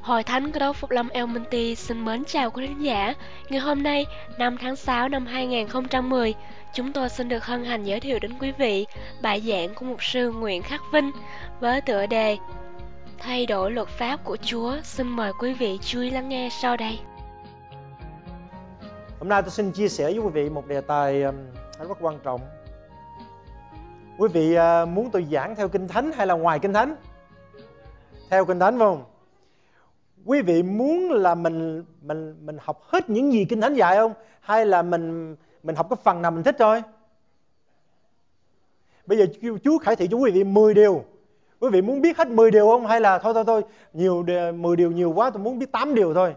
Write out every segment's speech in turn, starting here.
Hội Thánh Cơ Đốc Phục Lâm El Monte xin mến chào quý khán giả. Ngày hôm nay, 5 tháng 6 năm 2010, chúng tôi xin được hân hạnh giới thiệu đến quý vị bài giảng của mục sư Nguyễn Khắc Vinh với tựa đề Thay đổi luật pháp của Chúa. Xin mời quý vị chú ý lắng nghe sau đây. Hôm nay tôi xin chia sẻ với quý vị một đề tài rất quan trọng. Quý vị muốn tôi giảng theo Kinh Thánh hay là ngoài Kinh Thánh? Theo Kinh Thánh phải không? Quý vị muốn là mình học hết những gì Kinh Thánh dạy không? Hay là mình học cái phần nào mình thích thôi? Bây giờ Chúa khải thị cho quý vị 10 điều. Quý vị muốn biết hết 10 điều không? Hay là thôi 10 điều nhiều quá, tôi muốn biết 8 điều thôi.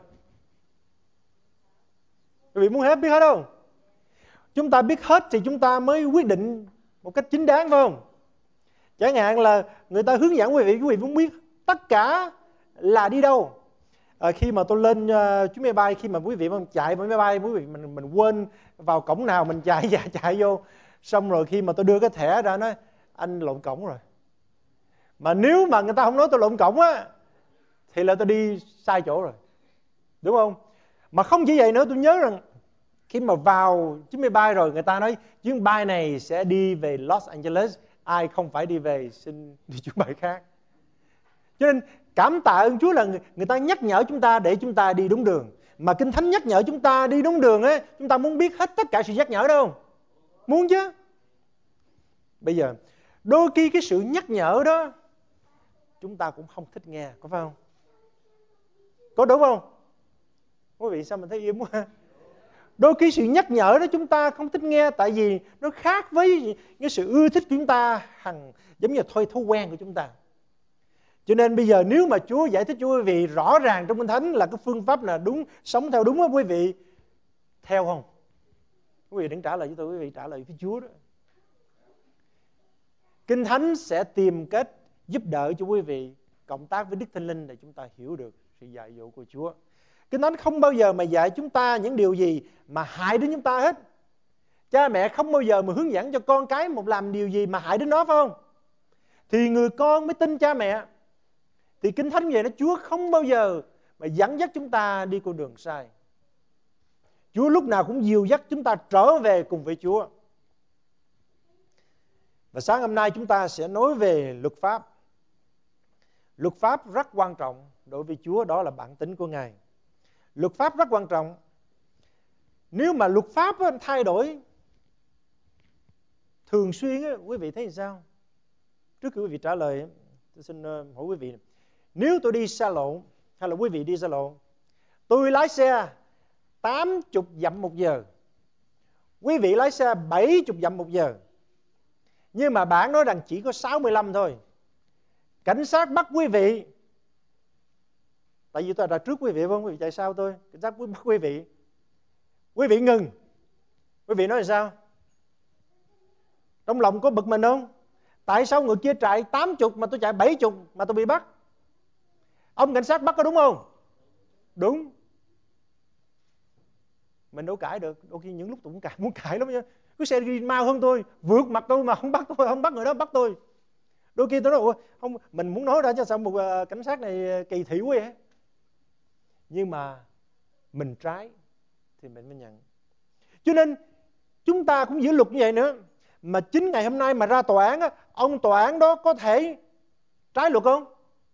Quý vị muốn biết hết không? Chúng ta biết hết thì chúng ta mới quyết định một cách chính đáng phải không? Chẳng hạn là người ta hướng dẫn quý vị muốn biết tất cả là đi đâu. Khi mà tôi lên chuyến máy bay, khi mà quý vị chạy với máy bay, quý vị mình quên vào cổng nào mình chạy vô, xong rồi khi mà tôi đưa cái thẻ ra nói anh lộn cổng rồi. Mà nếu mà người ta không nói tôi lộn cổng á thì là tôi đi sai chỗ rồi, đúng không? Mà không chỉ vậy nữa, tôi nhớ rằng khi mà vào chuyến máy bay rồi, người ta nói chuyến bay này sẽ đi về Los Angeles, ai không phải đi về xin đi chuyến bay khác. Cho nên cảm tạ ơn Chúa là người ta nhắc nhở chúng ta để chúng ta đi đúng đường. Mà Kinh Thánh nhắc nhở chúng ta đi đúng đường ấy, chúng ta muốn biết hết tất cả sự nhắc nhở đâu? Muốn chứ. Bây giờ đôi khi cái sự nhắc nhở đó chúng ta cũng không thích nghe, có phải không? Có đúng không? Quý vị sao mình thấy im quá? Đôi khi sự nhắc nhở đó chúng ta không thích nghe, tại vì nó khác với cái sự ưa thích của chúng ta, giống như thói quen của chúng ta. Cho nên bây giờ nếu mà Chúa giải thích cho quý vị rõ ràng trong Kinh Thánh là cái phương pháp là đúng, sống theo đúng đó, quý vị theo không? Quý vị đừng trả lời với tôi, quý vị trả lời với Chúa đó. Kinh Thánh sẽ tìm cách giúp đỡ cho quý vị cộng tác với Đức Thánh Linh để chúng ta hiểu được sự dạy dỗ của Chúa. Kinh Thánh không bao giờ mà dạy chúng ta những điều gì mà hại đến chúng ta hết. Cha mẹ không bao giờ mà hướng dẫn cho con cái một làm điều gì mà hại đến nó, phải không? Thì người con mới tin cha mẹ. Thì Kinh Thánh vậy đó, Chúa không bao giờ mà dẫn dắt chúng ta đi con đường sai. Chúa lúc nào cũng dìu dắt chúng ta trở về cùng với Chúa. Và sáng hôm nay chúng ta sẽ nói về luật pháp. Luật pháp rất quan trọng đối với Chúa, đó là bản tính của Ngài. Luật pháp rất quan trọng. Nếu mà luật pháp thay đổi thường xuyên, quý vị thấy sao? Trước khi quý vị trả lời, tôi xin hỏi quý vị, nếu tôi đi xa lộ, hay là quý vị đi xa lộ, tôi lái xe 80 dặm một giờ, quý vị lái xe 70 dặm một giờ, nhưng mà bản nói rằng chỉ có 65 thôi. Cảnh sát bắt quý vị, tại vì tôi đã trước quý vị, không? Quý vị chạy sau tôi, cảnh sát bắt quý vị ngừng, quý vị nói là sao? Trong lòng có bực mình không? Tại sao người kia chạy 80 mà tôi chạy 70 mà tôi bị bắt? Ông cảnh sát bắt có đúng không? Đúng. Mình đâu cãi được. Đôi khi những lúc tôi muốn cãi lắm nha. Cái xe đi mau hơn tôi, vượt mặt tôi mà không bắt tôi, không bắt người đó, bắt tôi. Đôi khi tôi nói không, mình muốn nói ra cho sao một cảnh sát này kỳ thị quá vậy. Nhưng mà mình trái thì mình mới nhận. Cho nên chúng ta cũng giữ luật như vậy nữa. Mà chính ngày hôm nay mà ra tòa án, ông tòa án đó có thể trái luật không?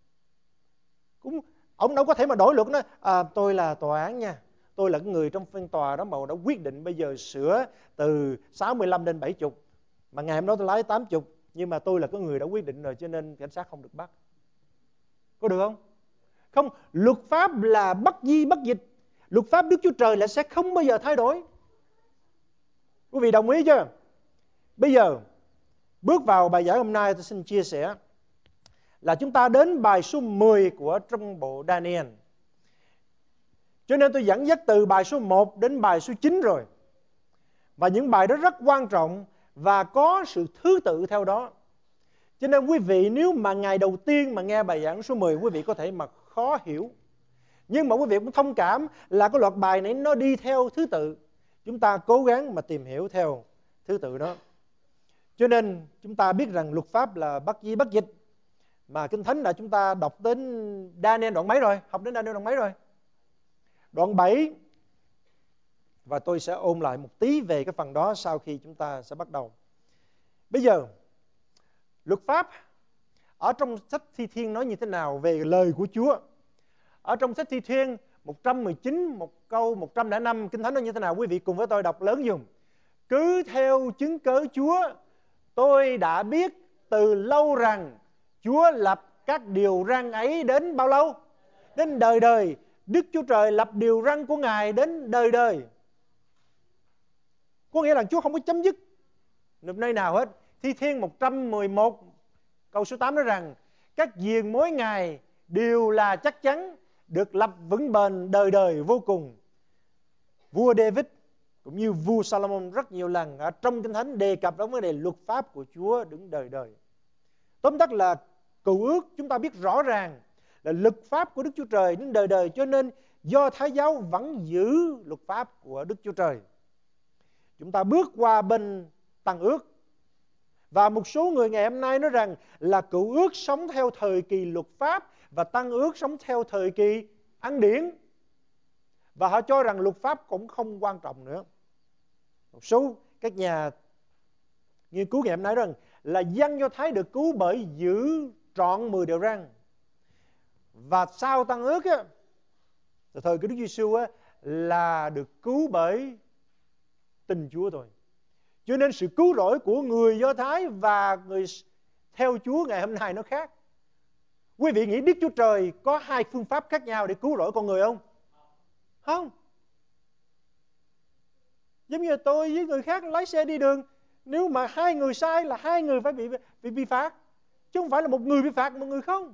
Ông đâu có thể mà đổi luật nói tôi là tòa án nha, tôi là cái người trong phiên tòa đó mà đã quyết định bây giờ sửa từ 65 lên 70, mà ngày hôm đó tôi lái 80, nhưng mà tôi là cái người đã quyết định rồi cho nên cảnh sát không được bắt. Có được không? Không, luật pháp là bất di bất dịch. Luật pháp Đức Chúa Trời là sẽ không bao giờ thay đổi. Quý vị đồng ý chưa? Bây giờ bước vào bài giảng hôm nay, tôi xin chia sẻ là chúng ta đến bài số 10 của trong bộ Daniel. Cho nên tôi dẫn dắt từ bài số 1 đến bài số 9 rồi. Và những bài đó rất quan trọng và có sự thứ tự theo đó. Cho nên quý vị nếu mà ngày đầu tiên mà nghe bài giảng số 10, quý vị có thể mà khó hiểu. Nhưng mà quý vị cũng thông cảm là cái loạt bài này nó đi theo thứ tự. Chúng ta cố gắng mà tìm hiểu theo thứ tự đó. Cho nên chúng ta biết rằng luật pháp là bất di bất dịch. Mà Kinh Thánh là chúng ta đọc đến Daniel đoạn mấy rồi? Học đến Daniel đoạn mấy rồi? Đoạn 7. Và tôi sẽ ôn lại một tí về cái phần đó sau khi chúng ta sẽ bắt đầu. Bây giờ, luật pháp ở trong sách Thi Thiên nói như thế nào về lời của Chúa? Ở trong sách Thi Thiên 119, một câu 105, Kinh Thánh nói như thế nào? Quý vị cùng với tôi đọc lớn dùm. Cứ theo chứng cớ Chúa, tôi đã biết từ lâu rằng Chúa lập các điều răn ấy đến bao lâu? Đến đời đời. Đức Chúa Trời lập điều răn của Ngài đến đời đời. Có nghĩa là Chúa không có chấm dứt được nơi nào hết. Thi Thiên 111 câu số 8 nói rằng các diền mối Ngài đều là chắc chắn, được lập vững bền đời đời vô cùng. Vua David cũng như vua Salomon rất nhiều lần ở trong Kinh Thánh đề cập đến vấn đề luật pháp của Chúa đứng đời đời. Tóm tắt là Cựu ước chúng ta biết rõ ràng là luật pháp của Đức Chúa Trời đến đời đời, cho nên Do Thái giáo vẫn giữ luật pháp của Đức Chúa Trời. Chúng ta bước qua bên Tăng ước. Và một số người ngày hôm nay nói rằng là Cựu ước sống theo thời kỳ luật pháp và Tăng ước sống theo thời kỳ ân điển. Và họ cho rằng luật pháp cũng không quan trọng nữa. Một số các nhà nghiên cứu ngày hôm nay nói rằng là dân Do Thái được cứu bởi giữ trọn 10 điều răn. Và sau Tăng ước á, thời của Đức Giêsu á, là được cứu bởi tình Chúa thôi. Cho nên sự cứu rỗi của người Do Thái và người theo Chúa ngày hôm nay nó khác. Quý vị nghĩ Đức Chúa Trời có hai phương pháp khác nhau để cứu rỗi con người không? Không. Giống như tôi với người khác lái xe đi đường, nếu mà hai người sai là hai người phải bị phạt, chứ không phải là một người bị phạt một người không.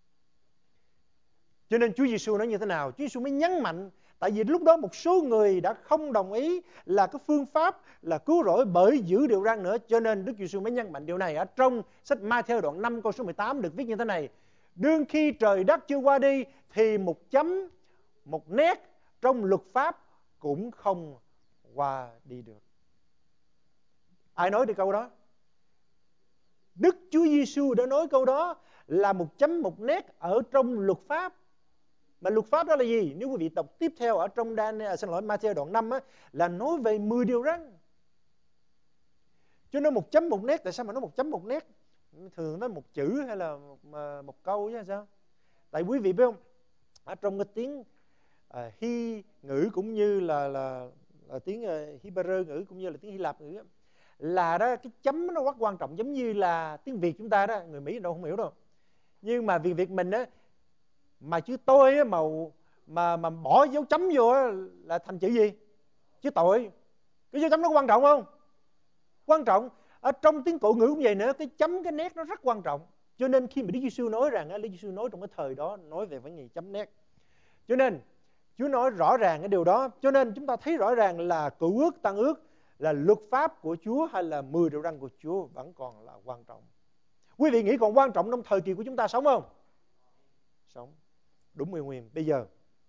Cho nên Chúa Giêsu nói như thế nào? Chúa Giêsu mới nhấn mạnh, tại vì lúc đó một số người đã không đồng ý là cái phương pháp là cứu rỗi bởi giữ điều răn nữa, cho nên Đức Giêsu mới nhấn mạnh điều này ở trong sách Ma-thi-ơ đoạn 5 câu số 18 được viết như thế này: đương khi trời đất chưa qua đi thì một chấm, một nét trong luật pháp cũng không qua đi được. Ai nói được câu đó? Đức Chúa Giêsu đã nói câu đó là một chấm một nét ở trong luật pháp. Mà luật pháp đó là gì? Nếu quý vị đọc tiếp theo ở trong Ma-thi-ơ đoạn 5 á, là nói về 10 điều răn. Cho nên một chấm một nét, tại sao mà nói một chấm một nét? Thường nói một chữ hay là một câu chứ sao? Tại quý vị biết không? Ở trong cái tiếng Hy ngữ cũng như là tiếng Hebrew ngữ cũng như là tiếng Hy Lạp ngữ á, là đó cái chấm nó rất quan trọng, giống như là tiếng Việt chúng ta đó, người Mỹ đâu không hiểu đâu. Nhưng mà Việt mình á, mà chữ tôi á, mà bỏ dấu chấm vô á, là thành chữ gì? Chữ tội. Cái dấu chấm nó có quan trọng không? Quan trọng. Ở trong tiếng cổ ngữ cũng vậy nữa, cái chấm cái nét nó rất quan trọng. Cho nên khi mà Đức Giêsu nói rằng Đức Giêsu nói trong cái thời đó nói về vấn đề chấm nét. Cho nên Chúa nói rõ ràng cái điều đó. Cho nên chúng ta thấy rõ ràng là Cựu ước, Tăng ước, là luật pháp của Chúa hay là 10 điều răn của Chúa vẫn còn là quan trọng. Quý vị nghĩ còn quan trọng trong thời kỳ của chúng ta sống không? Sống. Đúng nguyên. Bây giờ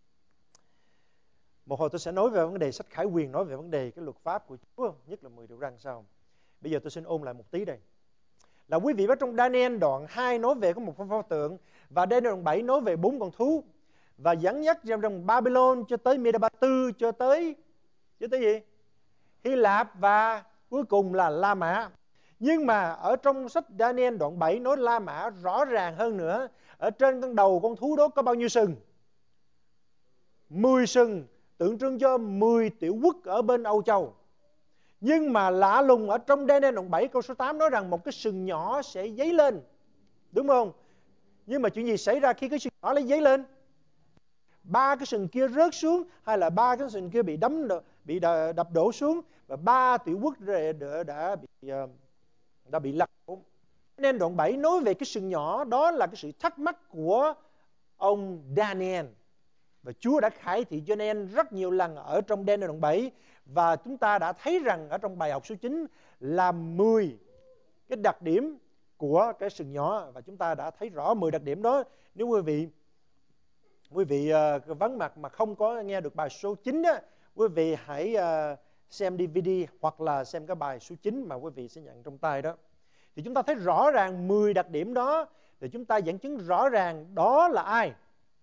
một hồi tôi sẽ nói về vấn đề sách Khải Huyền, nói về vấn đề cái luật pháp của Chúa, nhất là 10 điều răn sao. Bây giờ tôi xin ôn lại một tí đây. Là quý vị biết trong Daniel đoạn 2 nói về có một pho tượng, và Daniel đoạn 7 nói về 4 con thú, và dẫn dắt trong Babylon cho tới Medo-Ba-tư, cho tới gì? Hy Lạp, và cuối cùng là La Mã. Nhưng mà ở trong sách Daniel đoạn 7 nói La Mã rõ ràng hơn nữa. Ở trên con đầu con thú đó có bao nhiêu sừng? 10 sừng, tượng trưng cho 10 tiểu quốc ở bên Âu Châu. Nhưng mà lạ lùng ở trong Daniel đoạn 7 câu số 8 nói rằng một cái sừng nhỏ sẽ dấy lên. Đúng không? Nhưng mà chuyện gì xảy ra khi cái sừng nhỏ lấy dấy lên? 3 cái sừng kia rớt xuống, hay là 3 cái sừng kia bị đập đổ xuống, và 3 tiểu quốc đã bị lật đổ. Nên đoạn 7 nói về cái sừng nhỏ, đó là cái sự thắc mắc của ông Daniel. Và Chúa đã khải thị cho Daniel rất nhiều lần ở trong Daniel đoạn 7. Và chúng ta đã thấy rằng ở trong bài học số 9 là 10 cái đặc điểm của cái sừng nhỏ. Và chúng ta đã thấy rõ 10 đặc điểm đó. Nếu quý vị vắng mặt mà không có nghe được bài số 9 á, quý vị hãy xem DVD hoặc là xem cái bài số 9 mà quý vị sẽ nhận trong tay đó. Thì chúng ta thấy rõ ràng 10 đặc điểm đó thì chúng ta dẫn chứng rõ ràng đó là ai?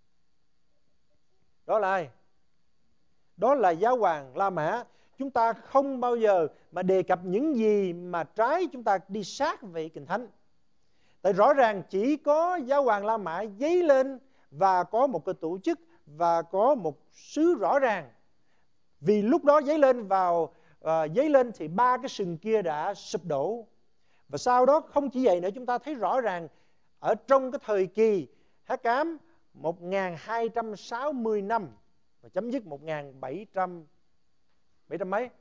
Đó là ai? Đó là giáo hoàng La Mã. Chúng ta không bao giờ mà đề cập những gì mà trái, chúng ta đi sát về Kinh Thánh. Tại rõ ràng chỉ có giáo hoàng La Mã dấy lên và có một cái tổ chức và có một sứ rõ ràng. Vì lúc đó dấy lên thì ba cái sừng kia đã sụp đổ. Và sau đó không chỉ vậy nữa, chúng ta thấy rõ ràng ở trong cái thời kỳ Hắc Ám 1260 năm và chấm dứt 1700 mấy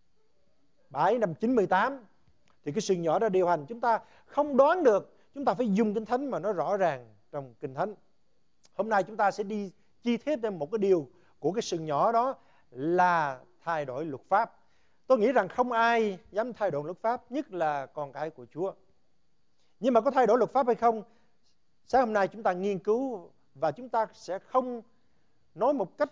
798 thì cái sừng nhỏ đã điều hành. Chúng ta không đoán được, chúng ta phải dùng Kinh Thánh mà nó rõ ràng trong Kinh Thánh. Hôm nay chúng ta sẽ đi chi tiết thêm một cái điều của cái sừng nhỏ đó là thay đổi luật pháp. Tôi nghĩ rằng không ai dám thay đổi luật pháp, nhất là con cái của Chúa. Nhưng mà có thay đổi luật pháp hay không? Sáng hôm nay chúng ta nghiên cứu và chúng ta sẽ không nói một cách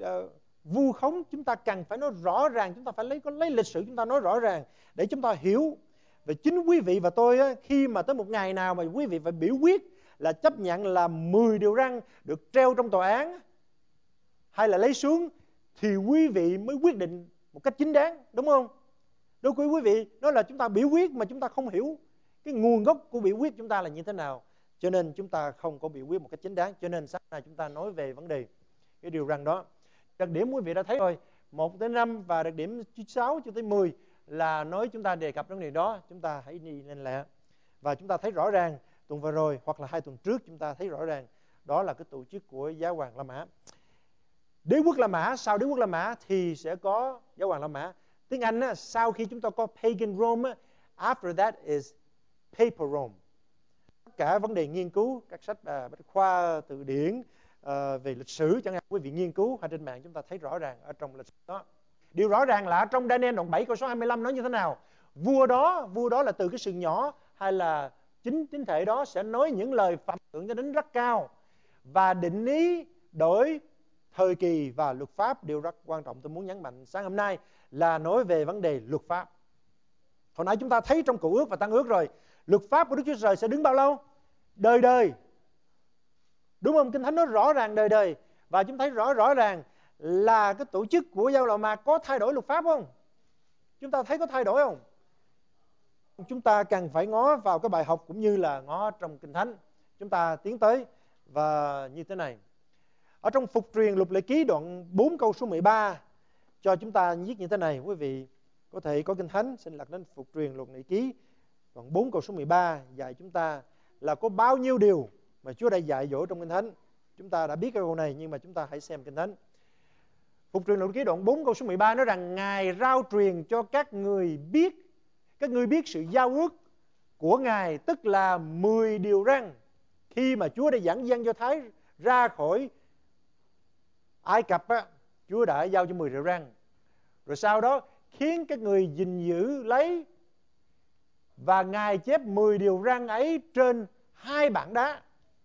vu khống. Chúng ta cần phải nói rõ ràng, chúng ta phải lấy lịch sử chúng ta nói rõ ràng để chúng ta hiểu. Và chính quý vị và tôi khi mà tới một ngày nào mà quý vị phải biểu quyết là chấp nhận là 10 điều răn được treo trong tòa án hay là lấy xuống, thì quý vị mới quyết định một cách chính đáng, đúng không? Đôi khi quý vị nói là chúng ta biểu quyết mà chúng ta không hiểu cái nguồn gốc của biểu quyết chúng ta là như thế nào, cho nên chúng ta không có biểu quyết một cách chính đáng. Cho nên sáng nay chúng ta nói về vấn đề cái điều răn đó. Đặc điểm quý vị đã thấy rồi, 1 tới 5 và đặc điểm 6 cho tới 10 là nói chúng ta đề cập vấn đề đó. Chúng ta hãy đi lên lẹ. Và chúng ta thấy rõ ràng tuần vừa rồi hoặc là 2 tuần trước chúng ta thấy rõ ràng đó là cái tổ chức của giáo hoàng La Mã. Đế quốc La Mã, sau đế quốc La Mã thì sẽ có giáo hoàng La Mã. Tiếng Anh á, sau khi chúng ta có Pagan Rome, after that is Papal Rome. Tất cả vấn đề nghiên cứu, các sách bách khoa, từ điển về lịch sử chẳng hạn, quý vị nghiên cứu hay trên mạng chúng ta thấy rõ ràng ở trong lịch sử đó. Điều rõ ràng là trong Daniel đoạn 7 câu số 25 nói như thế nào? Vua đó là từ cái sừng nhỏ hay là chính thể đó sẽ nói những lời phẩm thượng cho đến rất cao và định ý đổi thời kỳ và luật pháp. Điều rất quan trọng tôi muốn nhấn mạnh sáng hôm nay là nói về vấn đề luật pháp. Hồi nãy chúng ta thấy trong Cựu Ước và Tân Ước rồi, luật pháp của Đức Chúa Trời sẽ đứng bao lâu? Đời đời. Đúng không? Kinh Thánh nói rõ ràng đời đời. Và chúng thấy rõ ràng là cái tổ chức của giáo La Mã có thay đổi luật pháp không? Chúng ta thấy có thay đổi không? Chúng ta cần phải ngó vào cái bài học cũng như là ngó trong Kinh Thánh. Chúng ta tiến tới và như thế này. Ở trong Phục truyền Luật Lệ Ký đoạn 4 câu số 13 cho chúng ta viết như thế này. Quý vị có thể có Kinh Thánh, xin lật đến Phục truyền Luật Lệ Ký đoạn 4 câu số 13 dạy chúng ta là có bao nhiêu điều mà Chúa đã dạy dỗ trong Kinh Thánh. Chúng ta đã biết cái câu này nhưng mà chúng ta hãy xem Kinh Thánh. Phục truyền Luật Lệ Ký đoạn 4 câu số 13 nói rằng Ngài rao truyền cho các người biết sự giao ước của Ngài, tức là 10 điều răn. Khi mà Chúa đã dẫn dân Do Thái ra khỏi Ai Cập á, Chúa đã giao cho 10 điều răn. Rồi sau đó khiến các người gìn giữ lấy và Ngài chép 10 điều răn ấy trên 2 bảng đá.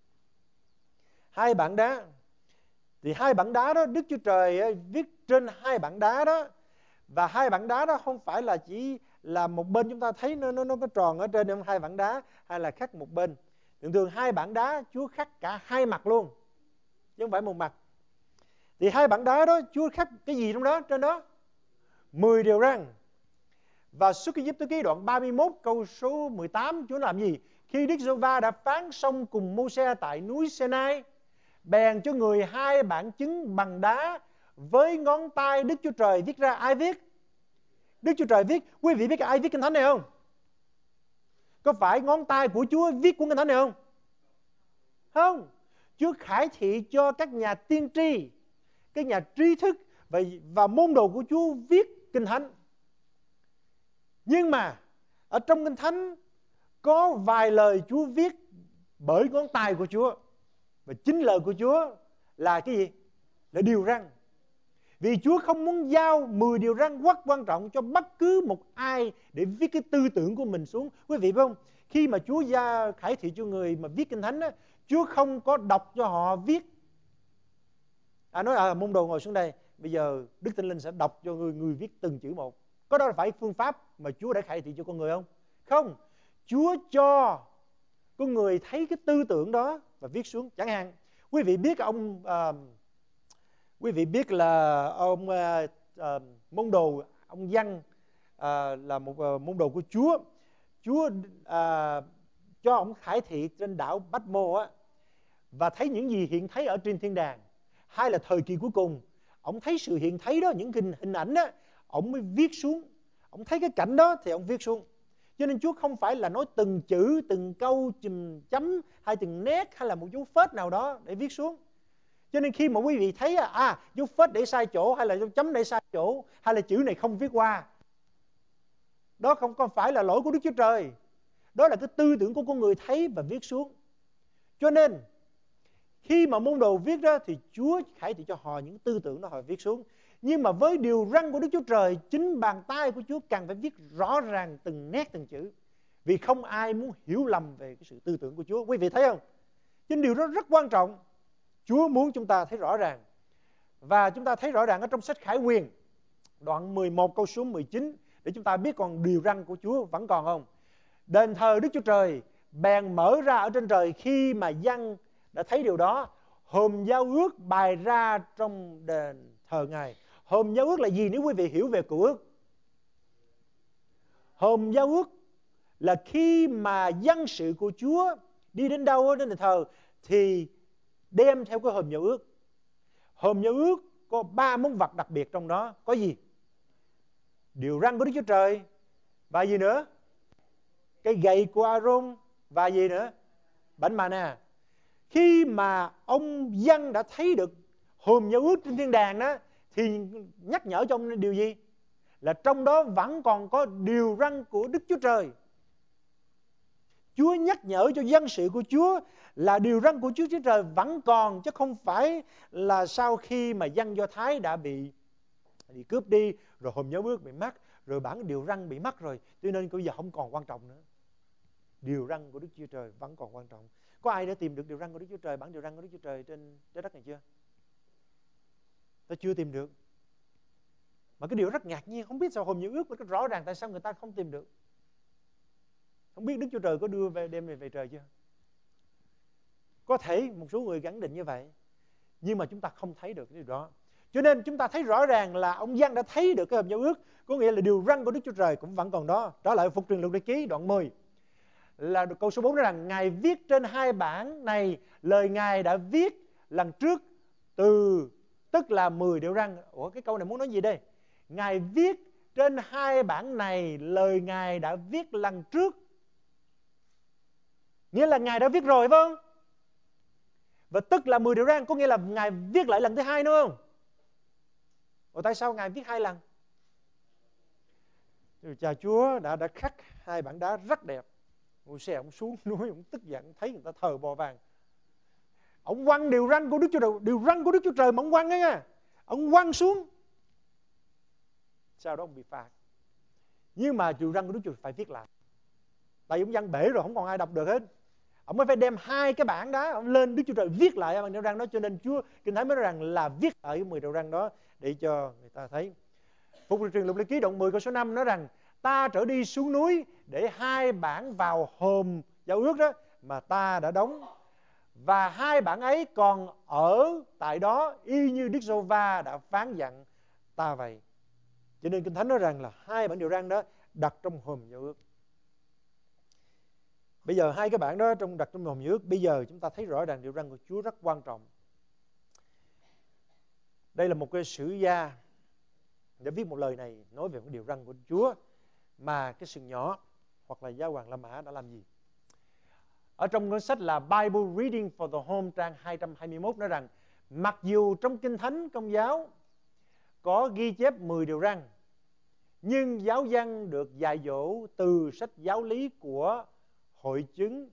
2 bảng đá. Thì 2 bảng đá đó Đức Chúa Trời viết trên 2 bảng đá đó. Và 2 bảng đá đó không phải là chỉ là một bên chúng ta thấy nó có tròn ở trên 2 bảng đá hay là khắc một bên. Thường 2 bảng đá Chúa khắc cả 2 mặt luôn, chứ không phải một mặt. Thì 2 bảng đá đó Chúa khắc cái gì trong đó? Trên đó 10 điều răn. Và Xuất Ai-cập ký đoạn 31 câu số 18 Chúa làm gì? Khi Đức Giê-hô-va đã phán xong cùng Mô-se tại núi Sinai, bèn cho người 2 bản chứng bằng đá với ngón tay Đức Chúa Trời viết ra. Ai viết? Đức Chúa Trời viết. Quý vị biết ai viết Kinh Thánh này không? Có phải ngón tay của Chúa viết cuốn Kinh Thánh này không? Không. Chúa khải thị cho các nhà tiên tri, các nhà trí thức và môn đồ của Chúa viết Kinh Thánh. Nhưng mà ở trong Kinh Thánh có vài lời Chúa viết bởi ngón tay của Chúa. Và chính lời của Chúa là cái gì? Là điều răn. Vì Chúa không muốn giao 10 điều răn rất quan trọng cho bất cứ một ai để viết cái tư tưởng của mình xuống. Quý vị biết không? Khi mà Chúa khải thị cho người mà viết Kinh Thánh á, Chúa không có đọc cho họ viết. Nói môn đồ ngồi xuống đây, bây giờ Đức Thánh Linh sẽ đọc cho người viết từng chữ một. Có đó là phải phương pháp mà Chúa đã khải thị cho con người không? Không. Chúa cho con người thấy cái tư tưởng đó và viết xuống. Chẳng hạn quý vị biết ông môn đồ, ông Giăng, là một môn đồ của Chúa. Chúa cho ông khải thị trên đảo Bách Mô á, và thấy những gì hiện thấy ở trên thiên đàng, hay là thời kỳ cuối cùng ông thấy sự hiện thấy đó, những hình ảnh đó, ông mới viết xuống. Ông thấy cái cảnh đó thì ông viết xuống. Cho nên Chúa không phải là nói từng chữ, từng câu, chùm chấm hay từng nét hay là một dấu phết nào đó để viết xuống. Cho nên khi mà quý vị thấy dấu phết để sai chỗ, hay là dấu chấm để sai chỗ, hay là chữ này không viết qua, đó không có phải là lỗi của Đức Chúa Trời. Đó là cái tư tưởng của con người thấy và viết xuống. Cho nên khi mà môn đồ viết đó thì Chúa khải thị cho họ những tư tưởng đó họ viết xuống. Nhưng mà với điều răn của Đức Chúa Trời, chính bàn tay của Chúa cần phải viết rõ ràng từng nét từng chữ. Vì không ai muốn hiểu lầm về cái sự tư tưởng của Chúa. Quý vị thấy không? Chính điều đó rất quan trọng. Chúa muốn chúng ta thấy rõ ràng. Và chúng ta thấy rõ ràng ở trong sách Khải Huyền, đoạn 11 câu số 19, để chúng ta biết còn điều răn của Chúa vẫn còn không. Đền thờ Đức Chúa Trời bèn mở ra ở trên trời khi mà dân đã thấy điều đó. Hòm giao ước bày ra trong đền thờ Ngài. Hòm giao ước là gì nếu quý vị hiểu về Cựu Ước? Hòm giao ước là khi mà dân sự của Chúa đi đến đâu ở đến đền thờ thì đem theo cái hòm giao ước. Hòm giao ước có 3 món vật đặc biệt trong đó. Có gì? Điều răn của Đức Chúa Trời. Và gì nữa? Cái gậy của Aaron. Và gì nữa? Bánh Mà-na. Khi mà ông dân đã thấy được hòm giao ước trên thiên đàng đó, thì nhắc nhở cho ông điều gì? Là trong đó vẫn còn có điều răn của Đức Chúa Trời. Chúa nhắc nhở cho dân sự của Chúa là điều răn của Chúa Trời vẫn còn, chứ không phải là sau khi mà dân Do Thái đã bị cướp đi, rồi hòm giao ước bị mất, rồi bản điều răn bị mất rồi, cho nên bây giờ không còn quan trọng nữa. Điều răn của Đức Chúa Trời vẫn còn quan trọng. Có ai đã tìm được điều răn của Đức Chúa Trời, bản điều răn của Đức Chúa Trời trên trái đất này chưa? Ta chưa tìm được. Mà cái điều rất ngạc nhiên, không biết sao hòm giao ước nó rõ ràng, tại sao người ta không tìm được? Không biết Đức Chúa Trời có đem về trời chưa? Có thể một số người khẳng định như vậy, nhưng mà chúng ta không thấy được cái điều đó. Cho nên chúng ta thấy rõ ràng là ông Giăng đã thấy được cái hòm giao ước, có nghĩa là điều răn của Đức Chúa Trời cũng vẫn còn đó. Trở lại Phục truyền Luật Lệ Ký đoạn 10 là câu số 4 nói rằng Ngài viết trên 2 bản này lời Ngài đã viết lần trước, tức là 10 điều răn. Ủa, cái câu này muốn nói gì đây? Ngài viết trên 2 bản này lời Ngài đã viết lần trước, nghĩa là Ngài đã viết rồi, phải không? Và tức là 10 điều răn, có nghĩa là Ngài viết lại lần thứ 2 đúng không? Ủa, tại sao Ngài viết 2 lần? Cha Chúa đã khắc 2 bản đá rất đẹp. Môi-se ông xuống núi, ông tức giận thấy người ta thờ bò vàng. Ông quăng điều răn của Đức Chúa Trời, điều răn của Đức Chúa Trời mà ông quăng ấy nha, ông quăng xuống. Sau đó ông bị phạt. Nhưng mà điều răn của Đức Chúa Trời phải viết lại. Tại ông văng bể rồi, không còn ai đọc được hết. Ông mới phải đem 2 cái bản đá ông lên, Đức Chúa Trời viết lại bằng điều răn đó. Cho nên Chúa Kinh Thánh mới nói rằng là viết lại 10 điều răn đó để cho người ta thấy. Phục truyền Luật Lệ Ký đoạn 10 câu số 5 nói rằng ta trở đi xuống núi để 2 bản vào hòm giao ước đó mà ta đã đóng, và 2 bản ấy còn ở tại đó y như Đức Giê-hô-va đã phán dặn ta vậy. Cho nên Kinh Thánh nói rằng là 2 bản điều răn đó đặt trong hòm giao ước. Bây giờ 2 cái bản đó đặt trong hòm giao ước, bây giờ chúng ta thấy rõ ràng điều răn của Chúa rất quan trọng. Đây là một cái sử gia đã viết một lời này nói về một điều răn của Chúa mà cái sừng nhỏ hoặc là giáo hoàng La Mã đã làm gì. Ở trong cuốn sách là Bible Reading for the Home trang 221 nói rằng mặc dù trong Kinh Thánh Công giáo có ghi chép 10 điều răn, nhưng giáo dân được dạy dỗ từ sách giáo lý của hội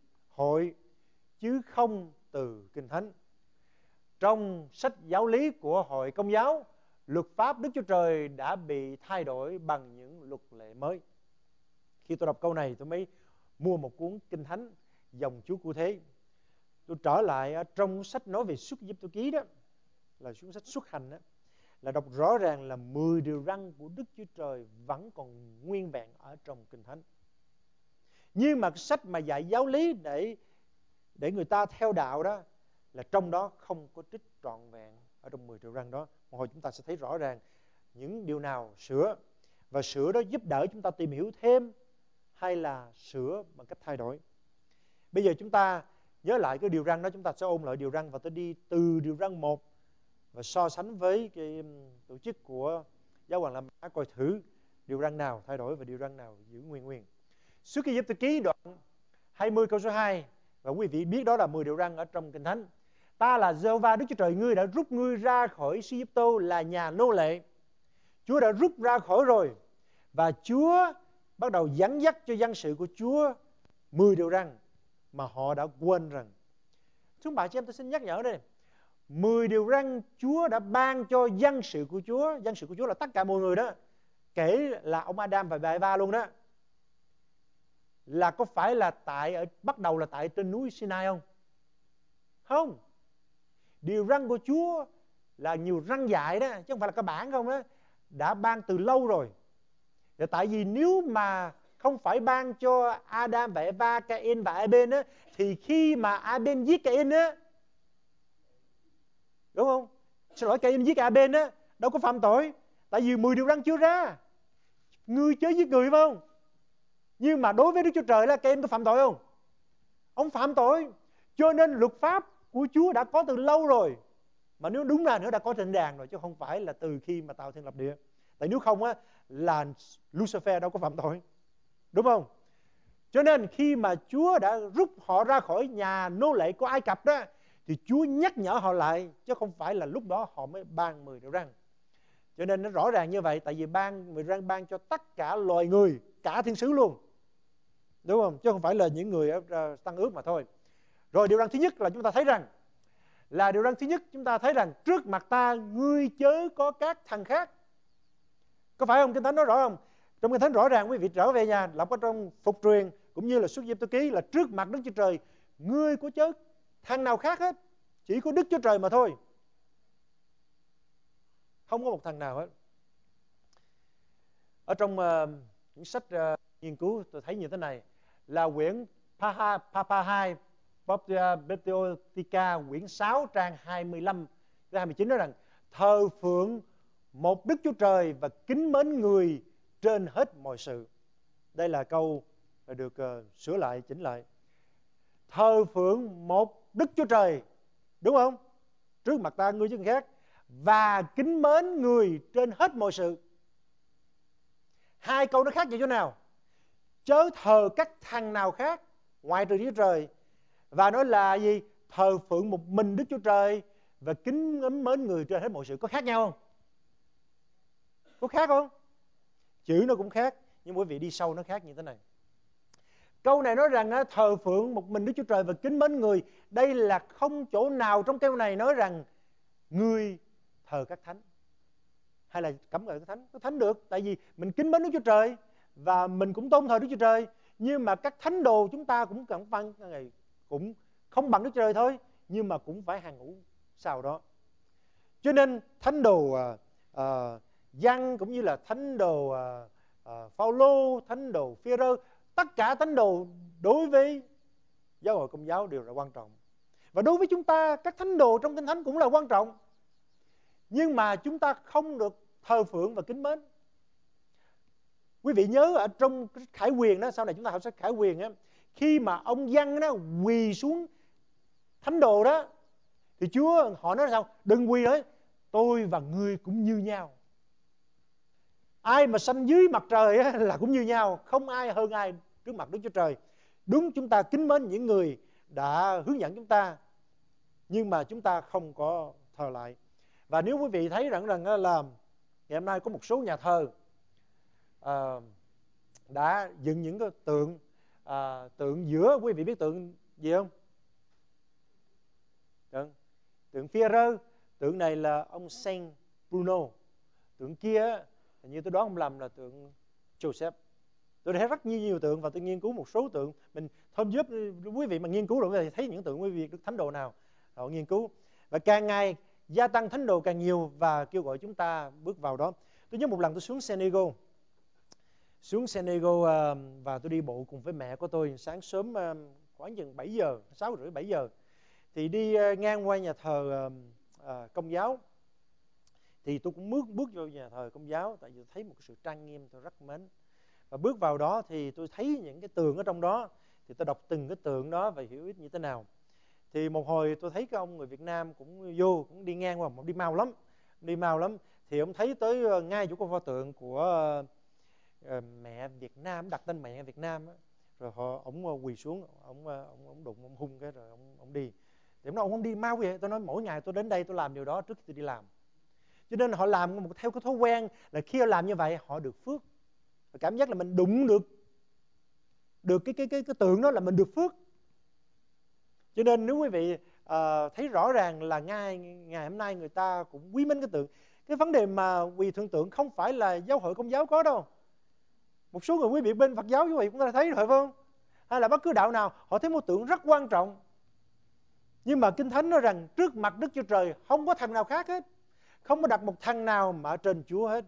chứ không từ Kinh Thánh. Trong sách giáo lý của hội Công giáo, luật pháp Đức Chúa Trời đã bị thay đổi bằng những luật lệ mới. Khi tôi đọc câu này, tôi mới mua một cuốn Kinh Thánh dòng Chúa Cứu Thế. Tôi trở lại trong sách nói về Xuất Ai-cập Ký đó, là cuốn sách Xuất Hành đó, là đọc rõ ràng là 10 điều răn của Đức Chúa Trời vẫn còn nguyên vẹn ở trong Kinh Thánh. Nhưng mà sách mà dạy giáo lý để để người ta theo đạo đó, là trong đó không có trích trọn vẹn ở trong 10 điều răn đó. Một hồi chúng ta sẽ thấy rõ ràng những điều nào sửa, và sửa đó giúp đỡ chúng ta tìm hiểu thêm hay là sửa bằng cách thay đổi. Bây giờ chúng ta nhớ lại cái điều răn đó, chúng ta sẽ ôn lại điều răn và tôi đi từ điều răn 1 và so sánh với cái tổ chức của Giáo hoàng La Mã, coi thử điều răn nào thay đổi và điều răn nào giữ nguyên nguyên. Xuất Ai Cập ký đoạn 20 câu số 2, và quý vị biết đó là 10 điều răn ở trong Kinh Thánh. Ta là Giê-hô-va Đức Chúa Trời ngươi đã rút ngươi ra khỏi xứ Ai-cập là nhà nô lệ. Chúa đã rút ra khỏi rồi, và Chúa bắt đầu dẫn dắt cho dân sự của Chúa 10 điều răn mà họ đã quên rằng. Chúng bà chị em, tôi xin nhắc nhở đây, 10 điều răn Chúa đã ban cho dân sự của Chúa. Dân sự của Chúa là tất cả mọi người đó, kể là ông Adam và bà Eva luôn đó. Là có phải là bắt đầu là tại trên núi Sinai không? Không. Điều răn của Chúa là nhiều răn dạy đó, chứ không phải là cái bản không đó. Đã ban từ lâu rồi. Và tại vì nếu mà không phải ban cho Adam và Eva, Cain và Abel á, thì khi mà Abel giết Cain á, đúng không? Xin lỗi, Cain giết Abel á, đâu có phạm tội. Tại vì 10 điều răn chưa ra. Ngươi chớ giết người, phải không? Nhưng mà đối với Đức Chúa Trời là Cain có phạm tội không? Ông phạm tội. Cho nên luật pháp của Chúa đã có từ lâu rồi. Mà nếu đúng ra nữa đã có trên đàn rồi, chứ không phải là từ khi mà tạo thiên lập địa. Tại nếu không á, là Lucifer đâu có phạm tội, đúng không? Cho nên khi mà Chúa đã rút họ ra khỏi nhà nô lệ của Ai Cập đó, thì Chúa nhắc nhở họ lại, chứ không phải là lúc đó họ mới ban 10 điều răn. Cho nên nó rõ ràng như vậy, tại vì ban 10 răn ban cho tất cả loài người, cả thiên sứ luôn, đúng không? Chứ không phải là những người ở Tăng Ước mà thôi. Rồi điều răn thứ nhất là chúng ta thấy rằng, trước mặt ta ngươi chớ có các thần khác. Có phải không? Kinh Thánh nói rõ không? Trong Kinh Thánh rõ ràng, quý vị trở về nhà đọc ở trong Phục Truyền cũng như là Xuất Ai Cập ký, là trước mặt Đức Chúa Trời ngươi có chớ thần nào khác hết, chỉ có Đức Chúa Trời mà thôi, không có một thần nào hết. Ở trong những sách nghiên cứu tôi thấy như thế này, là quyển Papa 2 Baptiotica quyển 6 trang 25 đến 29 nói rằng thờ phượng một Đức Chúa Trời và kính mến người trên hết mọi sự. Đây là câu được sửa lại, chỉnh lại. Thờ phượng một Đức Chúa Trời, đúng không? Trước mặt ta ngươi chứ người khác, và kính mến người trên hết mọi sự. Hai câu nó khác như chỗ nào? Chớ thờ các thần nào khác ngoài trừ Đức Chúa Trời, và nói là gì? Thờ phượng một mình Đức Chúa Trời và kính mến người trên hết mọi sự. Có khác nhau không? Có khác không? Chữ nó cũng khác, nhưng quý vị đi sâu nó khác như thế này. Câu này nói rằng thờ phượng một mình Đức Chúa Trời và kính mến người. Đây là không chỗ nào trong câu này nói rằng người thờ các thánh hay là cấm ngợi các thánh. Các thánh được, tại vì mình kính mến Đức Chúa Trời và mình cũng tôn thờ Đức Chúa Trời. Nhưng mà các thánh đồ chúng ta cũng cũng không bằng Đức Chúa Trời thôi, nhưng mà cũng phải hàng ngũ sau đó. Cho nên thánh đồ Giăng cũng như là thánh đồ Phaolô, thánh đồ Phêrô, tất cả thánh đồ đối với giáo hội Công giáo đều là quan trọng. Và đối với chúng ta, các thánh đồ trong Kinh Thánh cũng là quan trọng. Nhưng mà chúng ta không được thờ phượng và kính mến. Quý vị nhớ ở trong Khải Huyền đó, sau này chúng ta học sách Khải Huyền á, khi mà ông Giăng đó quỳ xuống thánh đồ đó, thì Chúa họ nói sao? Đừng quỳ nữa, tôi và ngươi cũng như nhau. Ai mà sanh dưới mặt trời á, là cũng như nhau, không ai hơn ai trước mặt Đức Chúa Trời. Đúng, chúng ta kính mến những người đã hướng dẫn chúng ta, nhưng mà chúng ta không có thờ lại. Và nếu quý vị thấy rằng là ngày hôm nay có một số nhà thờ đã dựng những cái tượng giữa, quý vị biết tượng gì không? Tượng Phi-e-rơ. Tượng này là ông Saint Bruno. Tượng kia như tôi đoán không lầm là tượng Joseph. Tôi thấy rất nhiều tượng và tôi nghiên cứu một số tượng. Mình thôi giúp quý vị mà nghiên cứu rồi thì thấy những tượng quý vị được thánh đồ nào họ nghiên cứu. Và càng ngày gia tăng thánh đồ càng nhiều và kêu gọi chúng ta bước vào đó. Tôi nhớ một lần tôi xuống San Diego và tôi đi bộ cùng với mẹ của tôi sáng sớm khoảng chừng 7 giờ, 6 rưỡi 7 giờ. Thì đi ngang qua nhà thờ Công giáo. Thì tôi cũng bước vô nhà thờ Công giáo, tại vì thấy một sự trang nghiêm tôi rất mến. Và bước vào đó thì tôi thấy những cái tượng ở trong đó, thì tôi đọc từng cái tượng đó và hiểu ít như thế nào. Thì một hồi tôi thấy cái ông người Việt Nam cũng vô, cũng đi ngang qua, mà đi mau lắm. Thì ông thấy tới ngay chỗ con pho tượng của mẹ Việt Nam, đặt tên mẹ Việt Nam á. Rồi ông quỳ xuống, ông đụng, ông hung cái rồi ông đi. Thì ông nói ông không đi mau vậy. Tôi nói mỗi ngày tôi đến đây tôi làm điều đó trước khi tôi đi làm. Cho nên họ làm theo cái thói quen là khi họ làm như vậy họ được phước. Và cảm giác là mình đụng được cái tượng đó là mình được phước. Cho nên nếu quý vị thấy rõ ràng là ngày hôm nay người ta cũng quý mến cái tượng. Cái vấn đề mà quỳ thượng tượng không phải là giáo hội Công giáo có đâu. Một số người quý vị bên Phật giáo quý vị cũng đã thấy rồi phải không? Hay là bất cứ đạo nào họ thấy một tượng rất quan trọng. Nhưng mà Kinh Thánh nói rằng trước mặt Đức Chúa Trời không có thần nào khác hết. Không có đặt một thần nào mà ở trên Chúa hết.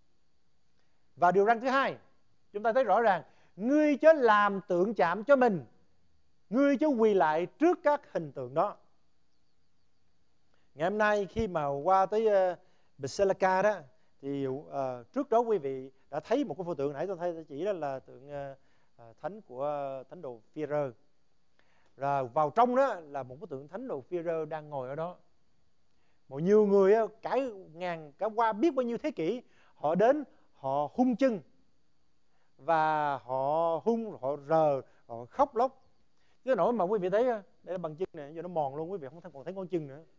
Và điều răn thứ hai, chúng ta thấy rõ ràng, ngươi chớ làm tượng chạm cho mình, ngươi chớ quỳ lại trước các hình tượng đó. Ngày hôm nay khi mà qua tới Basilica đó, thì trước đó quý vị đã thấy một cái pho tượng, nãy tôi thấy chỉ đó là tượng thánh của thánh đồ Phi-rơ. Rồi vào trong đó là một cái tượng thánh đồ Phi-rơ đang ngồi ở đó. Một nhiều người cả qua biết bao nhiêu thế kỷ, họ đến, họ hung chân và họ hung, họ rờ, họ khóc lóc. Cái nỗi mà quý vị thấy đây là bằng chân này, giờ nó mòn luôn, quý vị không còn thấy con chân nữa.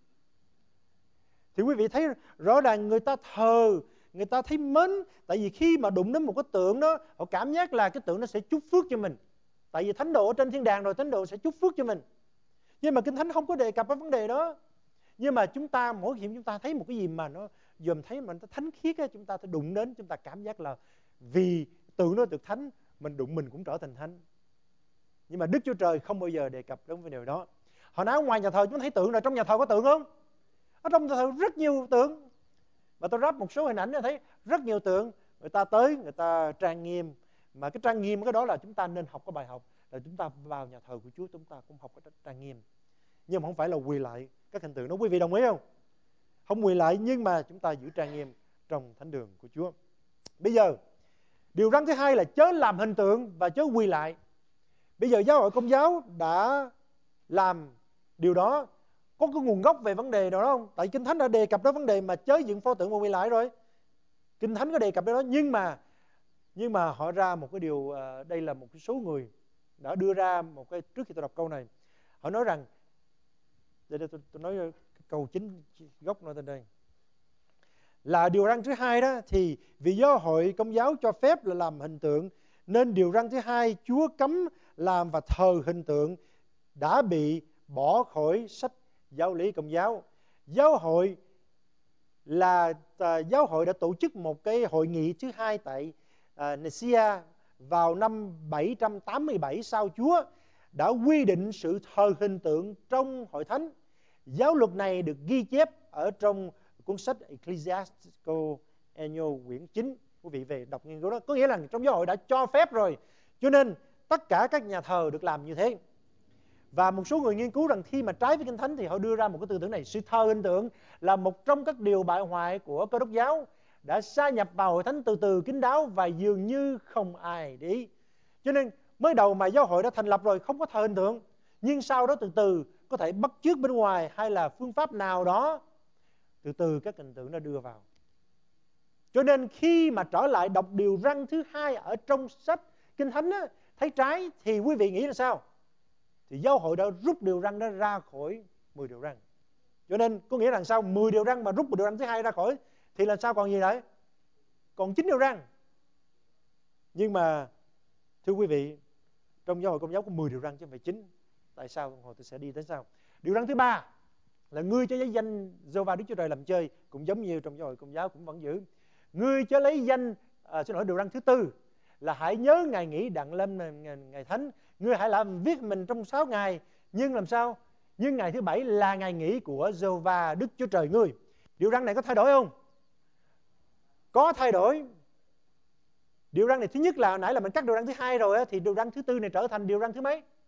Thì quý vị thấy rõ ràng người ta thờ, người ta thấy mến. Tại vì khi mà đụng đến một cái tượng đó, họ cảm giác là cái tượng nó sẽ chúc phước cho mình. Tại vì thánh đồ ở trên thiên đàng rồi, thánh đồ sẽ chúc phước cho mình. Nhưng mà Kinh Thánh không có đề cập đến vấn đề đó. Nhưng mà chúng ta mỗi khi chúng ta thấy một cái gì mà nó dòm thấy mà nó thánh khiết á, chúng ta phải đụng đến, chúng ta cảm giác là vì tượng nó được thánh, mình đụng mình cũng trở thành thánh. Nhưng mà Đức Chúa Trời không bao giờ đề cập đến vấn đề đó. Hồi nãy ngoài nhà thờ chúng ta thấy tượng, rồi trong nhà thờ có tượng không? Ở trong nhà thờ rất nhiều tượng. Và tôi ráp một số hình ảnh để thấy rất nhiều tượng. Người ta tới, người ta trang nghiêm. Mà cái trang nghiêm cái đó là chúng ta nên học cái bài học, là chúng ta vào nhà thờ của Chúa chúng ta cũng học cái trang nghiêm. Nhưng mà không phải là quỳ lại các hình tượng đó. Quý vị đồng ý không? Không quỳ lại nhưng mà chúng ta giữ trang nghiêm trong thánh đường của Chúa. Bây giờ điều răn thứ hai là chớ làm hình tượng và chớ quỳ lại. Bây giờ giáo hội Công giáo đã làm điều đó. Có cái nguồn gốc về vấn đề đó không? Tại Kinh Thánh đã đề cập đến vấn đề mà chớ dựng pho tượng và quỳ lại rồi. Kinh Thánh có đề cập đến đó, nhưng mà họ ra một cái điều, đây là một số người đã đưa ra một cái, trước khi tôi đọc câu này, họ nói rằng, đây tôi nói cái câu chính gốc nó tên đây, là điều răn thứ hai đó, thì vì giáo hội Công giáo cho phép là làm hình tượng, nên điều răn thứ hai Chúa cấm làm và thờ hình tượng đã bị bỏ khỏi sách giáo lý Công giáo. Giáo hội đã tổ chức một cái hội nghị thứ hai tại Nicaea vào năm 787 sau Chúa, đã quy định sự thờ hình tượng trong hội thánh. Giáo luật này được ghi chép ở trong cuốn sách Ecclesiastical Annual quyển 9. Quý vị về đọc nghiên cứu đó. Có nghĩa là trong giáo hội đã cho phép rồi, cho nên tất cả các nhà thờ được làm như thế. Và một số người nghiên cứu rằng khi mà trái với Kinh Thánh thì họ đưa ra một cái tư tưởng này: sự thờ hình tượng là một trong các điều bại hoại của Cơ Đốc giáo, đã sa nhập vào hội thánh từ từ kín đáo và dường như không ai để ý. Cho nên mới đầu mà giáo hội đã thành lập rồi không có thờ hình tượng, nhưng sau đó từ từ có thể bắt chước bên ngoài hay là phương pháp nào đó, từ từ các hình tượng đã đưa vào. Cho nên khi mà trở lại đọc điều răn thứ hai ở trong sách Kinh Thánh á, thấy trái thì quý vị nghĩ là sao? Thì giáo hội đã rút điều răn đó ra khỏi 10 điều răn. Cho nên có nghĩa là sao? 10 điều răn mà rút một điều răn thứ hai ra khỏi thì làm sao còn gì đấy? Còn 9 điều răn. Nhưng mà thưa quý vị, trong giáo hội Công giáo có 10 điều răn chứ không phải 9. Tại sao? Hồi tôi sẽ đi tới sau. Điều răn thứ ba là ngươi chớ lấy danh Giê-hô-va Đức Chúa Trời làm chơi, cũng giống như trong giáo hội Công giáo cũng vẫn giữ. Ngươi chớ lấy danh, điều răn thứ tư là hãy nhớ ngày nghỉ đặng lâm ngày thánh. Ngươi hãy làm việc mình trong 6 ngày, nhưng làm sao? Nhưng ngày thứ 7 là ngày nghỉ của Giê-hô-va Đức Chúa Trời ngươi. Điều răn này có thay đổi không? Có thay đổi. Điều răn này thứ nhất là nãy là mình cắt điều răn thứ hai rồi á, thì điều răn thứ tư này trở thành điều răn thứ mấy?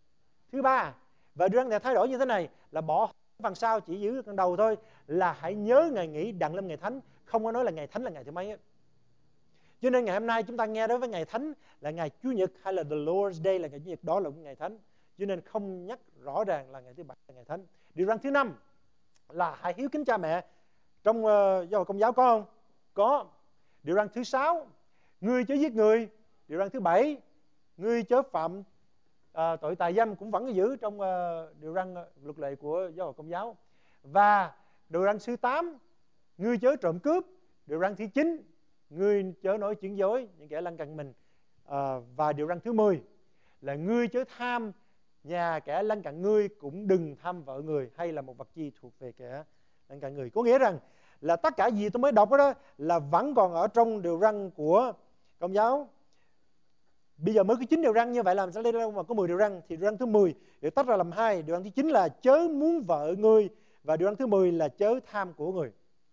thứ ba. Và điều răn này thay đổi như thế này là bỏ phần sau, chỉ giữ phần đầu thôi, là hãy nhớ ngày nghỉ đặng làm ngày thánh. Không có nói là ngày thánh là ngày thứ mấy hết. Cho nên ngày hôm nay chúng ta nghe đối với ngày thánh là ngày Chủ nhật hay là The Lord's Day là ngày Chủ nhật, đó là ngày thánh. Cho nên không nhắc rõ ràng là ngày thứ bảy là ngày thánh. Điều răn thứ 5 là hãy hiếu kính cha mẹ. Trong giáo hội Công giáo có không? Có. Điều răn thứ 6, ngươi chớ giết người. Điều răn thứ 7, ngươi chớ phạm tội tà dâm, cũng vẫn giữ trong điều răn luật lệ của giáo hội Công giáo. Và điều răn thứ 8, ngươi chớ trộm cướp. Điều răn thứ 9, ngươi chớ nói chuyện dối những kẻ lân cận mình. Và điều răn thứ 10 là ngươi chớ tham nhà kẻ lân cận ngươi, cũng đừng tham vợ người hay là một vật gì thuộc về kẻ lân cận người. Có nghĩa rằng là tất cả gì tôi mới đọc đó là vẫn còn ở trong điều răn của Công giáo. Bây giờ mới có 9 điều răn, như vậy làm sao đây mà có 10 điều răn? Thì điều răn thứ 10 được tách ra làm hai. Điều răn thứ 9 là chớ muốn vợ người, và điều răn thứ 10 là chớ tham của người.